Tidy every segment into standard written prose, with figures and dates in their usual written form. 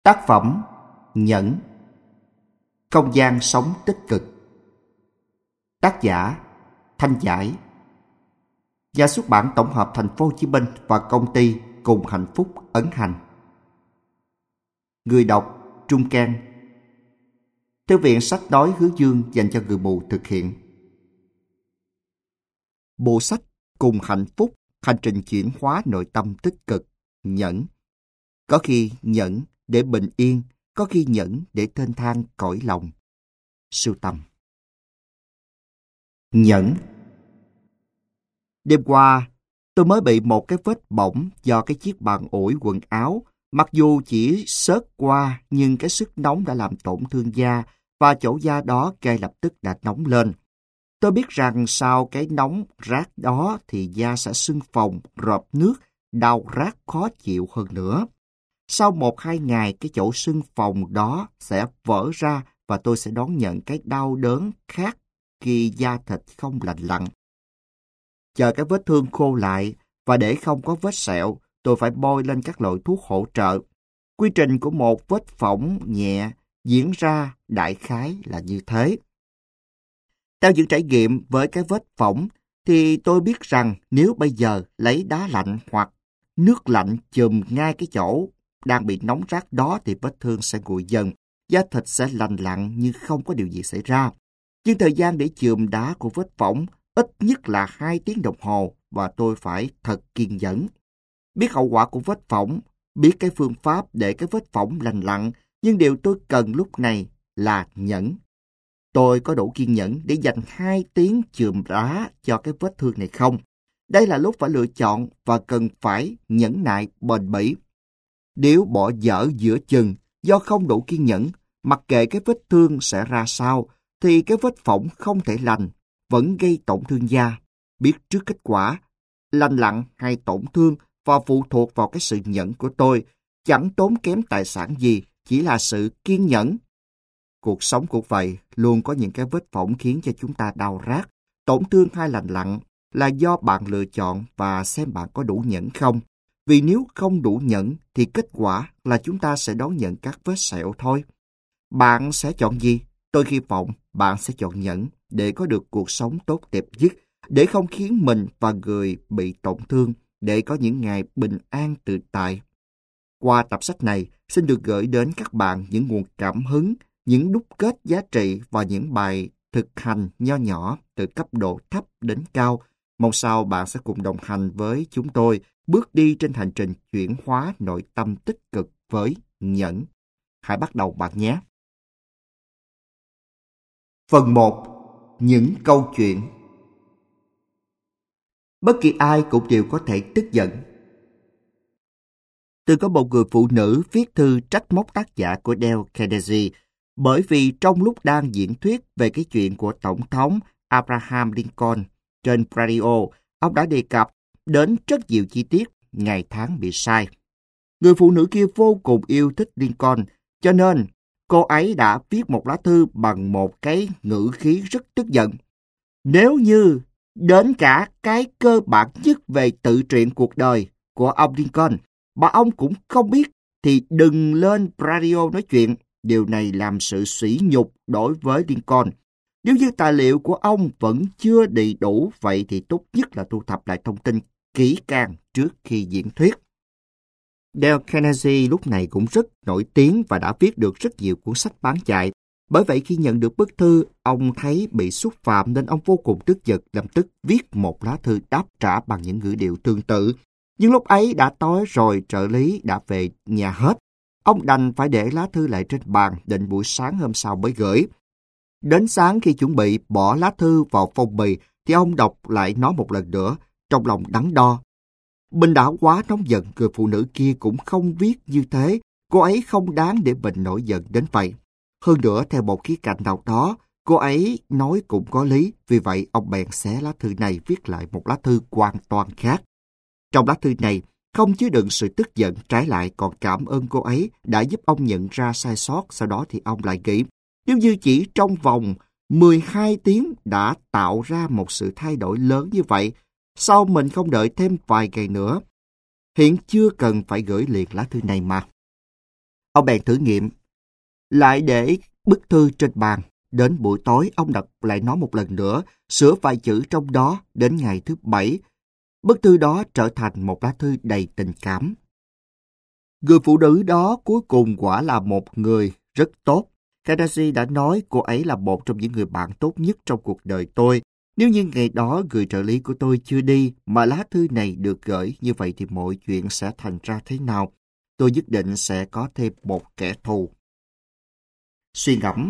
Tác phẩm Nhẫn. Không gian sống tích cực. Tác giả Thanh Giải. Nhà xuất bản tổng hợp Thành phố Hồ Chí Minh và công ty Cùng Hạnh Phúc ấn hành. Người đọc Trung Can. Thư viện sách nói Hướng Dương dành cho người mù thực hiện. Bộ sách Cùng Hạnh Phúc, hành trình chuyển hóa nội tâm tích cực. Nhẫn. Có khi nhẫn để bình yên, có khi nhẫn để thênh thang cõi lòng. Sưu tầm. Nhẫn. Đêm qua, tôi mới bị một cái vết bỏng do cái chiếc bàn ủi quần áo. Mặc dù chỉ xớt qua, nhưng cái sức nóng đã làm tổn thương da, và chỗ da đó ngay lập tức đã nóng lên. Tôi biết rằng sau cái nóng rát đó thì da sẽ sưng phồng, rợp nước, đau rát khó chịu hơn nữa. Sau 1-2 ngày, cái chỗ sưng phồng đó sẽ vỡ ra và tôi sẽ đón nhận cái đau đớn khác khi da thịt không lành lặn. Chờ cái vết thương khô lại và để không có vết sẹo, tôi phải bôi lên các loại thuốc hỗ trợ. Quy trình của một vết phỏng nhẹ diễn ra đại khái là như thế. Theo những trải nghiệm với cái vết phỏng thì tôi biết rằng nếu bây giờ lấy đá lạnh hoặc nước lạnh chùm ngay cái chỗ đang bị nóng rát đó thì vết thương sẽ nguội dần, da thịt sẽ lành lặn như không có điều gì xảy ra. Nhưng thời gian để chùm đá của vết phỏng ít nhất là 2 tiếng đồng hồ và tôi phải thật kiên nhẫn. Biết hậu quả của vết phỏng, biết cái phương pháp để cái vết phỏng lành lặn, nhưng điều tôi cần lúc này là nhẫn. Tôi có đủ kiên nhẫn để dành 2 tiếng chùm đá cho cái vết thương này không? Đây là lúc phải lựa chọn và cần phải nhẫn nại bền bỉ. Nếu bỏ dở giữa chừng do không đủ kiên nhẫn, mặc kệ cái vết thương sẽ ra sao, thì cái vết phỏng không thể lành, vẫn gây tổn thương da. Biết trước kết quả, lành lặn hay tổn thương và phụ thuộc vào cái sự nhẫn của tôi, chẳng tốn kém tài sản gì, chỉ là sự kiên nhẫn. Cuộc sống cũng vậy, luôn có những cái vết phỏng khiến cho chúng ta đau rát, tổn thương hay lành lặn là do bạn lựa chọn và xem bạn có đủ nhẫn không. Vì nếu không đủ nhẫn thì kết quả là chúng ta sẽ đón nhận các vết sẹo thôi. Bạn sẽ chọn gì? Tôi hy vọng bạn sẽ chọn nhẫn để có được cuộc sống tốt đẹp nhất, để không khiến mình và người bị tổn thương, để có những ngày bình an tự tại. Qua tập sách này, xin được gửi đến các bạn những nguồn cảm hứng, những đúc kết giá trị và những bài thực hành nho nhỏ từ cấp độ thấp đến cao. Mong sao bạn sẽ cùng đồng hành với chúng tôi bước đi trên hành trình chuyển hóa nội tâm tích cực với nhẫn. Hãy bắt đầu bạn nhé! Phần 1. Những câu chuyện. Bất kỳ ai cũng đều có thể tức giận. Từng có một người phụ nữ viết thư trách móc tác giả của Dale Carnegie bởi vì trong lúc đang diễn thuyết về cái chuyện của Tổng thống Abraham Lincoln trên radio, ông đã đề cập đến rất nhiều chi tiết, ngày tháng bị sai. Người phụ nữ kia vô cùng yêu thích Lincoln, cho nên cô ấy đã viết một lá thư bằng một cái ngữ khí rất tức giận. Nếu như đến cả cái cơ bản nhất về tự truyện cuộc đời của ông Lincoln mà ông cũng không biết thì đừng lên radio nói chuyện. Điều này làm sự sỉ nhục đối với Lincoln. Nếu như tài liệu của ông vẫn chưa đầy đủ, vậy thì tốt nhất là thu thập lại thông tin kỹ càng trước khi diễn thuyết. Dale Carnegie lúc này cũng rất nổi tiếng và đã viết được rất nhiều cuốn sách bán chạy. Bởi vậy khi nhận được bức thư, ông thấy bị xúc phạm nên ông vô cùng tức giận, lập tức viết một lá thư đáp trả bằng những ngữ điệu tương tự. Nhưng lúc ấy đã tối rồi, trợ lý đã về nhà hết. Ông đành phải để lá thư lại trên bàn, định buổi sáng hôm sau mới gửi. Đến sáng khi chuẩn bị bỏ lá thư vào phong bì thì ông đọc lại nó một lần nữa, trong lòng đắn đo. Mình đã quá nóng giận, người phụ nữ kia cũng không viết như thế, cô ấy không đáng để mình nổi giận đến vậy. Hơn nữa, theo một khía cạnh nào đó, cô ấy nói cũng có lý, vì vậy ông bèn xé lá thư này viết lại một lá thư hoàn toàn khác. Trong lá thư này, không chứa đựng sự tức giận, trái lại còn cảm ơn cô ấy đã giúp ông nhận ra sai sót. Sau đó thì ông lại nghĩ, nếu như chỉ trong vòng 12 tiếng đã tạo ra một sự thay đổi lớn như vậy, sao mình không đợi thêm vài ngày nữa? Hiện chưa cần phải gửi liền lá thư này mà. Ông bèn thử nghiệm, lại để bức thư trên bàn. Đến buổi tối, ông đọc lại nó một lần nữa, sửa vài chữ trong đó. Đến ngày thứ 7, bức thư đó trở thành một lá thư đầy tình cảm. Người phụ nữ đó cuối cùng quả là một người rất tốt. Kadashi đã nói cô ấy là một trong những người bạn tốt nhất trong cuộc đời tôi. Nếu như ngày đó người trợ lý của tôi chưa đi mà lá thư này được gửi, như vậy thì mọi chuyện sẽ thành ra thế nào? Tôi nhất định sẽ có thêm một kẻ thù. Suy ngẫm.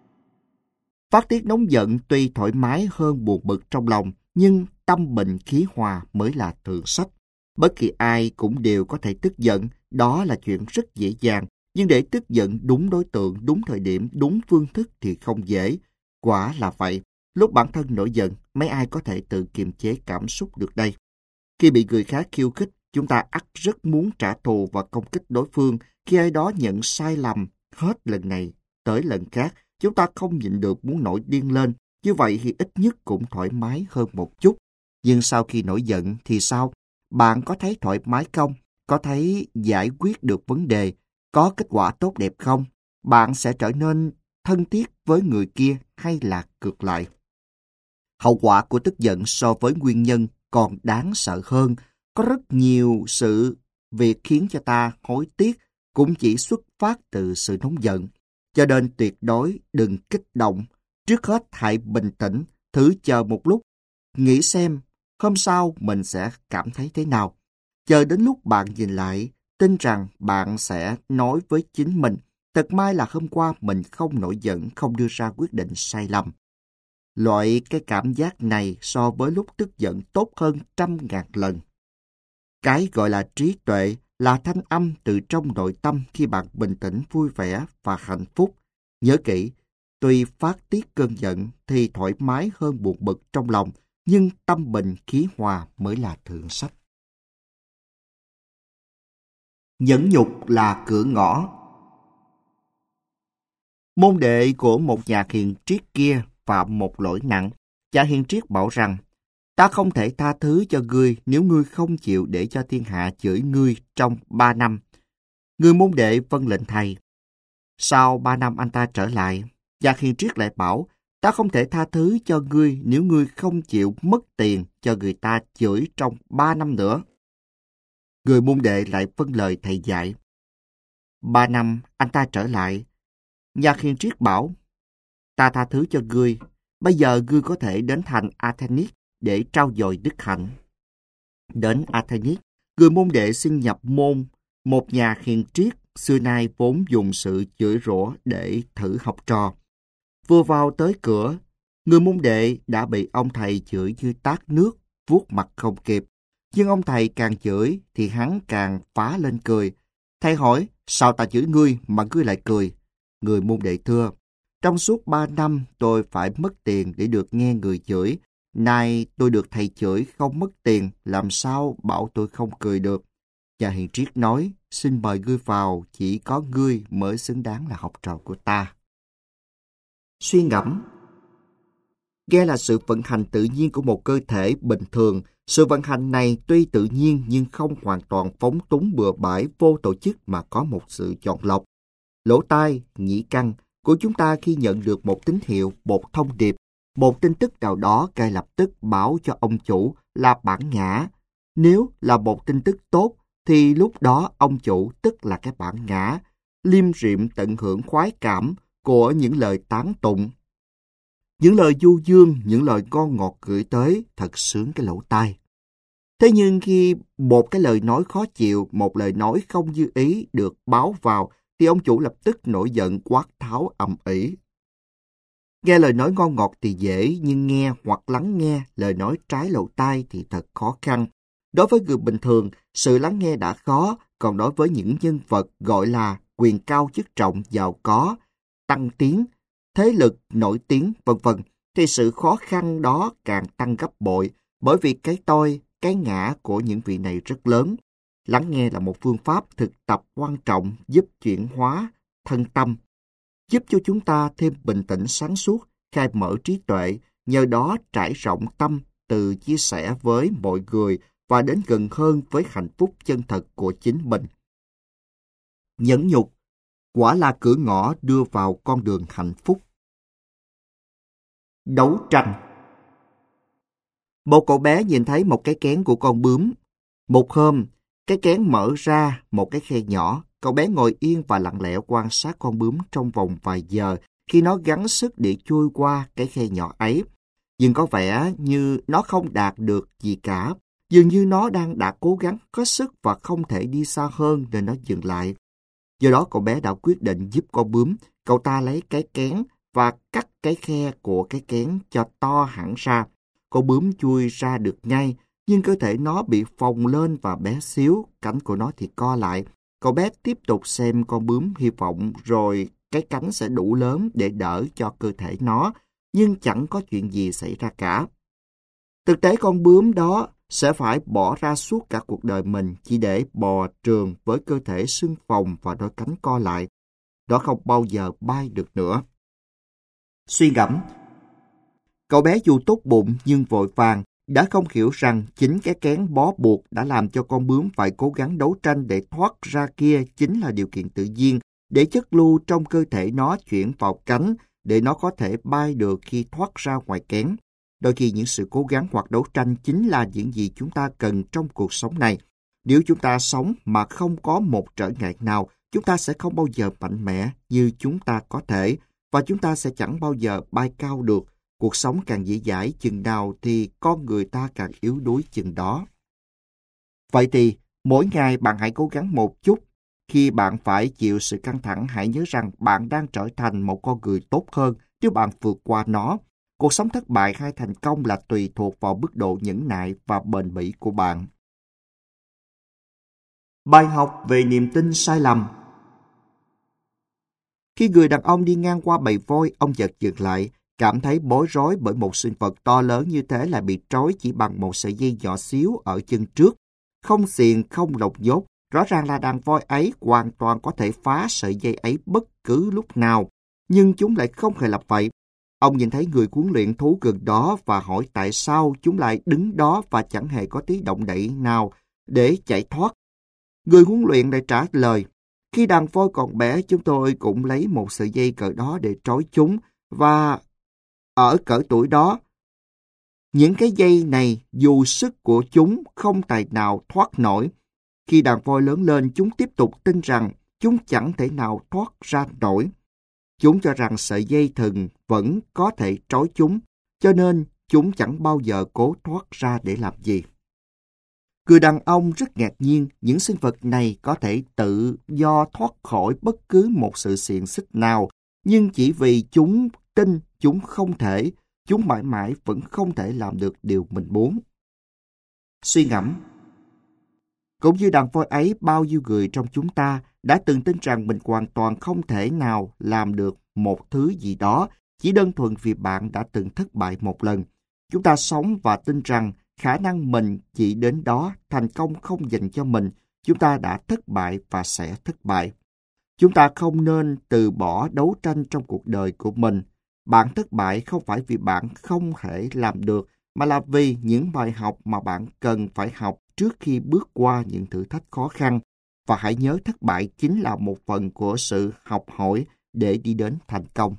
Phát tiết nóng giận tuy thoải mái hơn buồn bực trong lòng, nhưng tâm bình khí hòa mới là thượng sách. Bất kỳ ai cũng đều có thể tức giận, đó là chuyện rất dễ dàng. Nhưng để tức giận đúng đối tượng, đúng thời điểm, đúng phương thức thì không dễ. Quả là vậy. Lúc bản thân nổi giận, mấy ai có thể tự kiềm chế cảm xúc được đây? Khi bị người khác khiêu khích, chúng ta ắt rất muốn trả thù và công kích đối phương. Khi ai đó nhận sai lầm, hết lần này tới lần khác, chúng ta không nhịn được muốn nổi điên lên. Như vậy thì ít nhất cũng thoải mái hơn một chút. Nhưng sau khi nổi giận thì sao? Bạn có thấy thoải mái không? Có thấy giải quyết được vấn đề? Có kết quả tốt đẹp không? Bạn sẽ trở nên thân thiết với người kia hay là ngược lại? Hậu quả của tức giận so với nguyên nhân còn đáng sợ hơn. Có rất nhiều sự việc khiến cho ta hối tiếc cũng chỉ xuất phát từ sự nóng giận. Cho nên tuyệt đối đừng kích động. Trước hết hãy bình tĩnh, thử chờ một lúc. Nghĩ xem hôm sau mình sẽ cảm thấy thế nào. Chờ đến lúc bạn nhìn lại, tin rằng bạn sẽ nói với chính mình, thật may là hôm qua mình không nổi giận, không đưa ra quyết định sai lầm. Loại cái cảm giác này so với lúc tức giận tốt hơn 100.000 lần. Cái gọi là trí tuệ là thanh âm từ trong nội tâm khi bạn bình tĩnh, vui vẻ và hạnh phúc. Nhớ kỹ, tuy phát tiết cơn giận thì thoải mái hơn buồn bực trong lòng, nhưng tâm bình khí hòa mới là thượng sách. Nhẫn nhục là cửa ngõ. Môn đệ của một nhà hiền triết kia phạm một lỗi nặng. Cha hiền triết bảo rằng, ta không thể tha thứ cho ngươi nếu ngươi không chịu để cho thiên hạ chửi ngươi trong 3 năm. Người môn đệ vâng lệnh thầy. Sau 3 năm anh ta trở lại, cha hiền triết lại bảo, ta không thể tha thứ cho ngươi nếu ngươi không chịu mất tiền cho người ta chửi trong 3 năm nữa. Người môn đệ lại vâng lời thầy dạy. 3 năm anh ta trở lại, nhà hiền triết bảo, ta tha thứ cho ngươi, bây giờ ngươi có thể đến thành Athens để trau dồi đức hạnh. Đến Athens, người môn đệ xin nhập môn, một nhà hiền triết xưa nay vốn dùng sự chửi rủa để thử học trò. Vừa vào tới cửa, người môn đệ đã bị ông thầy chửi như tát nước, vuốt mặt không kịp. Nhưng ông thầy càng chửi thì hắn càng phá lên cười. Thầy hỏi, sao ta chửi ngươi mà ngươi lại cười? Người môn đệ thưa, trong suốt 3 năm tôi phải mất tiền để được nghe người chửi. Nay tôi được thầy chửi không mất tiền, làm sao bảo tôi không cười được? Nhà hiền triết nói, xin mời ngươi vào, chỉ có ngươi mới xứng đáng là học trò của ta. Suy ngẫm. Ghe là sự vận hành tự nhiên của một cơ thể bình thường. Sự vận hành này tuy tự nhiên nhưng không hoàn toàn phóng túng bừa bãi vô tổ chức mà có một sự chọn lọc. Lỗ tai, nhĩ căn của chúng ta khi nhận được một tín hiệu, một thông điệp, một tin tức nào đó ngay lập tức báo cho ông chủ là bản ngã. Nếu là một tin tức tốt thì lúc đó ông chủ tức là cái bản ngã, liêm riệm tận hưởng khoái cảm của những lời tán tụng. Những lời du dương, những lời ngon ngọt gửi tới thật sướng cái lỗ tai. Thế nhưng khi một cái lời nói khó chịu, một lời nói không như ý được báo vào thì ông chủ lập tức nổi giận quát tháo ầm ĩ. Nghe lời nói ngon ngọt thì dễ, nhưng nghe hoặc lắng nghe lời nói trái lỗ tai thì thật khó khăn. Đối với người bình thường, sự lắng nghe đã khó, còn đối với những nhân vật gọi là quyền cao chức trọng, giàu có, tăng tiến, thế lực, nổi tiếng, vân vân, thì sự khó khăn đó càng tăng gấp bội, bởi vì cái tôi, cái ngã của những vị này rất lớn. Lắng nghe là một phương pháp thực tập quan trọng giúp chuyển hóa thân tâm, giúp cho chúng ta thêm bình tĩnh sáng suốt, khai mở trí tuệ, nhờ đó trải rộng tâm từ chia sẻ với mọi người và đến gần hơn với hạnh phúc chân thật của chính mình. Nhẫn nhục Quả là cửa ngõ đưa vào con đường hạnh phúc. Đấu tranh. Một cậu bé nhìn thấy một cái kén của con bướm. Một hôm, cái kén mở ra một cái khe nhỏ. Cậu bé ngồi yên và lặng lẽ quan sát con bướm trong vòng vài giờ khi nó gắng sức để chui qua cái khe nhỏ ấy. Nhưng có vẻ như nó không đạt được gì cả. Dường như nó đã cố gắng hết sức và không thể đi xa hơn nên nó dừng lại. Do đó cậu bé đã quyết định giúp con bướm. Cậu ta lấy cái kén và cắt cái khe của cái kén cho to hẳn ra. Con bướm chui ra được ngay, nhưng cơ thể nó bị phồng lên và bé xíu, cánh của nó thì co lại. Cậu bé tiếp tục xem con bướm, hy vọng rồi cái cánh sẽ đủ lớn để đỡ cho cơ thể nó, nhưng chẳng có chuyện gì xảy ra cả. Thực tế con bướm đó sẽ phải bỏ ra suốt cả cuộc đời mình chỉ để bò trườn với cơ thể sưng phồng và đôi cánh co lại. Nó không bao giờ bay được nữa. Suy ngẫm. Cậu bé dù tốt bụng nhưng vội vàng, đã không hiểu rằng chính cái kén bó buộc đã làm cho con bướm phải cố gắng đấu tranh để thoát ra kia chính là điều kiện tự nhiên để chất lưu trong cơ thể nó chuyển vào cánh để nó có thể bay được khi thoát ra ngoài kén. Đôi khi những sự cố gắng hoặc đấu tranh chính là những gì chúng ta cần trong cuộc sống này. Nếu chúng ta sống mà không có một trở ngại nào, chúng ta sẽ không bao giờ mạnh mẽ như chúng ta có thể và chúng ta sẽ chẳng bao giờ bay cao được. Cuộc sống càng dễ dãi chừng nào thì con người ta càng yếu đuối chừng đó. Vậy thì, mỗi ngày bạn hãy cố gắng một chút. Khi bạn phải chịu sự căng thẳng, hãy nhớ rằng bạn đang trở thành một con người tốt hơn nếu bạn vượt qua nó. Cuộc sống thất bại hay thành công là tùy thuộc vào mức độ nhẫn nại và bền bỉ của bạn. Bài học về niềm tin sai lầm. Khi người đàn ông đi ngang qua bầy voi, ông chợt dừng lại, cảm thấy bối rối bởi một sinh vật to lớn như thế lại bị trói chỉ bằng một sợi dây nhỏ xíu ở chân trước. Không xiềng, không lồng nhốt, rõ ràng là đàn voi ấy hoàn toàn có thể phá sợi dây ấy bất cứ lúc nào, nhưng chúng lại không hề làm vậy. Ông nhìn thấy người huấn luyện thú gần đó và hỏi tại sao chúng lại đứng đó và chẳng hề có tí động đậy nào để chạy thoát. Người huấn luyện lại trả lời, khi đàn voi còn bé chúng tôi cũng lấy một sợi dây cỡ đó để trói chúng và ở cỡ tuổi đó, những cái dây này dù sức của chúng không tài nào thoát nổi. Khi đàn voi lớn lên, chúng tiếp tục tin rằng chúng chẳng thể nào thoát ra nổi. Chúng cho rằng sợi dây thừng vẫn có thể trói chúng, cho nên chúng chẳng bao giờ cố thoát ra để làm gì. Người đàn ông rất ngạc nhiên, những sinh vật này có thể tự do thoát khỏi bất cứ một sự xiềng xích nào, nhưng chỉ vì chúng tin chúng không thể, chúng mãi mãi vẫn không thể làm được điều mình muốn. Suy ngẫm. Cũng như đàn voi ấy, bao nhiêu người trong chúng ta đã từng tin rằng mình hoàn toàn không thể nào làm được một thứ gì đó, chỉ đơn thuần vì bạn đã từng thất bại một lần. Chúng ta sống và tin rằng khả năng mình chỉ đến đó, thành công không dành cho mình, chúng ta đã thất bại và sẽ thất bại. Chúng ta không nên từ bỏ đấu tranh trong cuộc đời của mình. Bạn thất bại không phải vì bạn không thể làm được, mà là vì những bài học mà bạn cần phải học trước khi bước qua những thử thách khó khăn. Và hãy nhớ thất bại chính là một phần của sự học hỏi để đi đến thành công.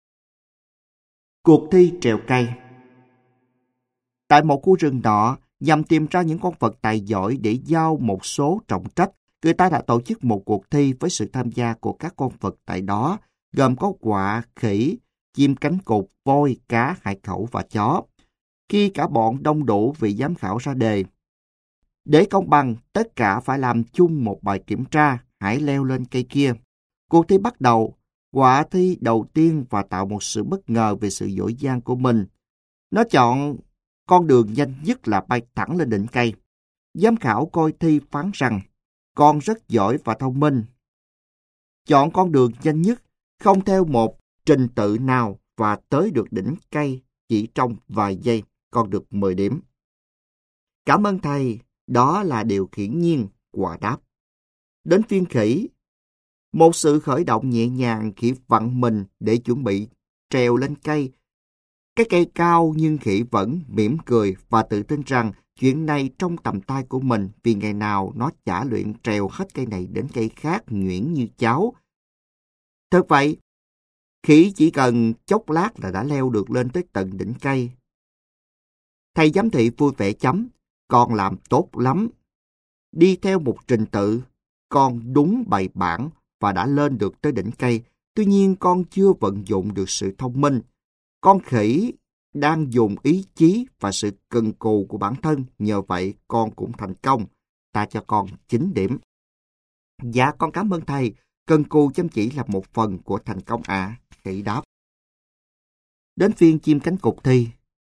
Cuộc thi trèo cây. Tại một khu rừng nọ, nhằm tìm ra những con vật tài giỏi để giao một số trọng trách, người ta đã tổ chức một cuộc thi với sự tham gia của các con vật tại đó, gồm có quạ, khỉ, chim cánh cụt, voi, cá, hải cẩu và chó. Khi cả bọn đông đủ, vị giám khảo ra đề: để công bằng, tất cả phải làm chung một bài kiểm tra, hãy leo lên cây kia. Cuộc thi bắt đầu. Quạ thi đầu tiên và tạo một sự bất ngờ về sự giỏi giang của mình. Nó chọn con đường nhanh nhất là bay thẳng lên đỉnh cây. Giám khảo coi thi phán rằng con rất giỏi và thông minh. Chọn con đường nhanh nhất, không theo một trình tự nào và tới được đỉnh cây chỉ trong vài giây, con được 10 điểm. Cảm ơn thầy, đó là điều hiển nhiên, Quạ đáp. Đến phiên khỉ. Một sự khởi động nhẹ nhàng, khỉ vặn mình để chuẩn bị trèo lên cây. Cái cây cao nhưng khỉ vẫn mỉm cười và tự tin rằng chuyện này trong tầm tay của mình vì ngày nào nó chả luyện trèo hết cây này đến cây khác nhuyễn như cháo. Thật vậy, khỉ chỉ cần chốc lát là đã leo được lên tới tận đỉnh cây. Thầy giám thị vui vẻ chấm, con làm tốt lắm. Đi theo một trình tự, con đúng bài bản và đã lên được tới đỉnh cây. Tuy nhiên con chưa vận dụng được sự thông minh. Con khỉ đang dùng ý chí và sự cần cù của bản thân, nhờ vậy con cũng thành công. Ta cho con 9 điểm. Dạ con cảm ơn thầy, cần cù chăm chỉ là một phần của thành công ạ. Khỉ đáp. Đến phiên chim cánh cụt thi.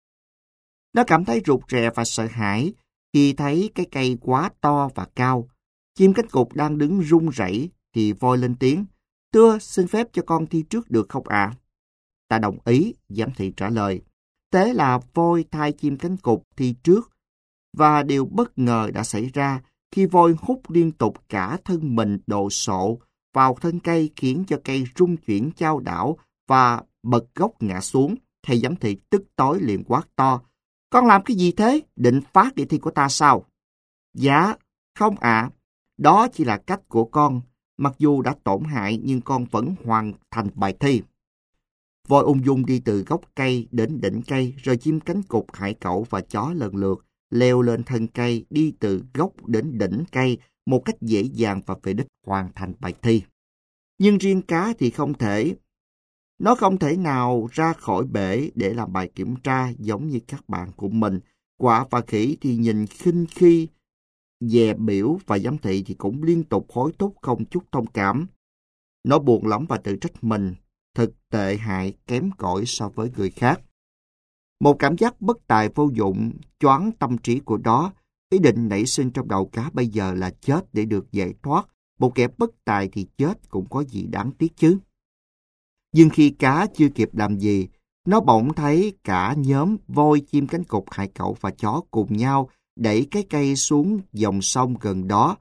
Nó cảm thấy rụt rè và sợ hãi khi thấy cái cây quá to và cao. Chim cánh cụt đang đứng run rẩy thì voi lên tiếng. Thưa, xin phép cho con thi trước được không ạ? Ta đồng ý, giám thị trả lời. Thế là voi thay chim cánh cụt thi trước. Và điều bất ngờ đã xảy ra khi voi hút liên tục cả thân mình đồ sộ vào thân cây, khiến cho cây rung chuyển chao đảo và bật gốc ngã xuống. Thầy giám thị tức tối liền quát to. Con làm cái gì thế? Định phá kỳ thi của ta sao? Dạ, không ạ. Đó chỉ là cách của con. Mặc dù đã tổn hại nhưng con vẫn hoàn thành bài thi. Voi ung dung đi từ gốc cây đến đỉnh cây, rồi chim cánh cụt, hải cẩu và chó lần lượt leo lên thân cây, đi từ gốc đến đỉnh cây một cách dễ dàng và về đích hoàn thành bài thi. Nhưng riêng cá thì không thể. Nó không thể nào ra khỏi bể để làm bài kiểm tra giống như các bạn của mình. Quạ và khỉ thì nhìn khinh khi, dè biểu, và giám thị thì cũng liên tục hối thúc không chút thông cảm. Nó buồn lắm và tự trách mình, thật tệ hại, kém cỏi so với người khác. Một cảm giác bất tài vô dụng choáng tâm trí của nó. Ý định nảy sinh trong đầu cá bây giờ là chết để được giải thoát. Một kẻ bất tài thì chết cũng có gì đáng tiếc chứ. Nhưng khi cá chưa kịp làm gì, nó bỗng thấy cả nhóm voi, chim cánh cụt, hải cẩu và chó cùng nhau đẩy cái cây xuống dòng sông gần đó.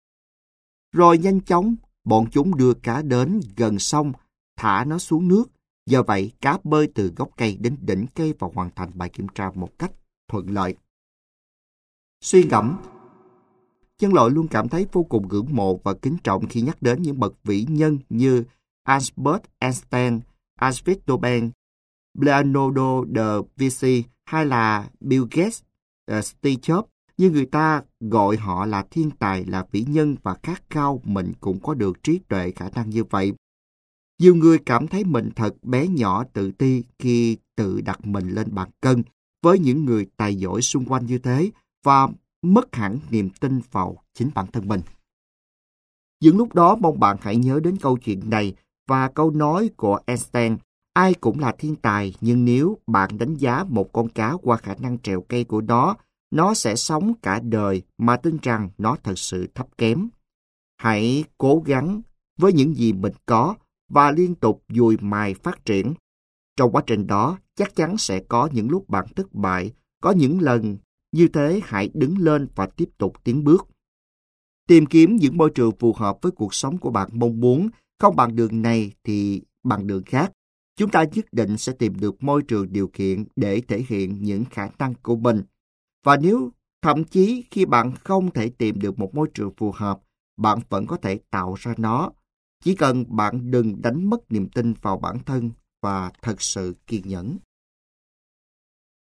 Rồi nhanh chóng, bọn chúng đưa cá đến gần sông, thả nó xuống nước. Do vậy, cá bơi từ gốc cây đến đỉnh cây và hoàn thành bài kiểm tra một cách thuận lợi. Suy ngẫm. Nhân loại luôn cảm thấy vô cùng ngưỡng mộ và kính trọng khi nhắc đến những bậc vĩ nhân như Albert Einstein, Alfred Nobel, Leonardo da Vinci hay là Bill Gates, Steve Jobs. Nhưng người ta gọi họ là thiên tài, là vĩ nhân và khát khao mình cũng có được trí tuệ, khả năng như vậy. Nhiều người cảm thấy mình thật bé nhỏ, tự ti khi tự đặt mình lên bàn cân với những người tài giỏi xung quanh như thế và mất hẳn niềm tin vào chính bản thân mình. Những lúc đó mong bạn hãy nhớ đến câu chuyện này và câu nói của Einstein. Ai cũng là thiên tài, nhưng nếu bạn đánh giá một con cá qua khả năng trèo cây của nó sẽ sống cả đời mà tin rằng nó thật sự thấp kém. Hãy cố gắng với những gì mình có và liên tục dùi mài phát triển. Trong quá trình đó, chắc chắn sẽ có những lúc bạn thất bại, có những lần như thế hãy đứng lên và tiếp tục tiến bước. Tìm kiếm những môi trường phù hợp với cuộc sống của bạn mong muốn, không bằng đường này thì bằng đường khác. Chúng ta nhất định sẽ tìm được môi trường điều kiện để thể hiện những khả năng của mình. Và nếu thậm chí khi bạn không thể tìm được một môi trường phù hợp, bạn vẫn có thể tạo ra nó. Chỉ cần bạn đừng đánh mất niềm tin vào bản thân và thật sự kiên nhẫn.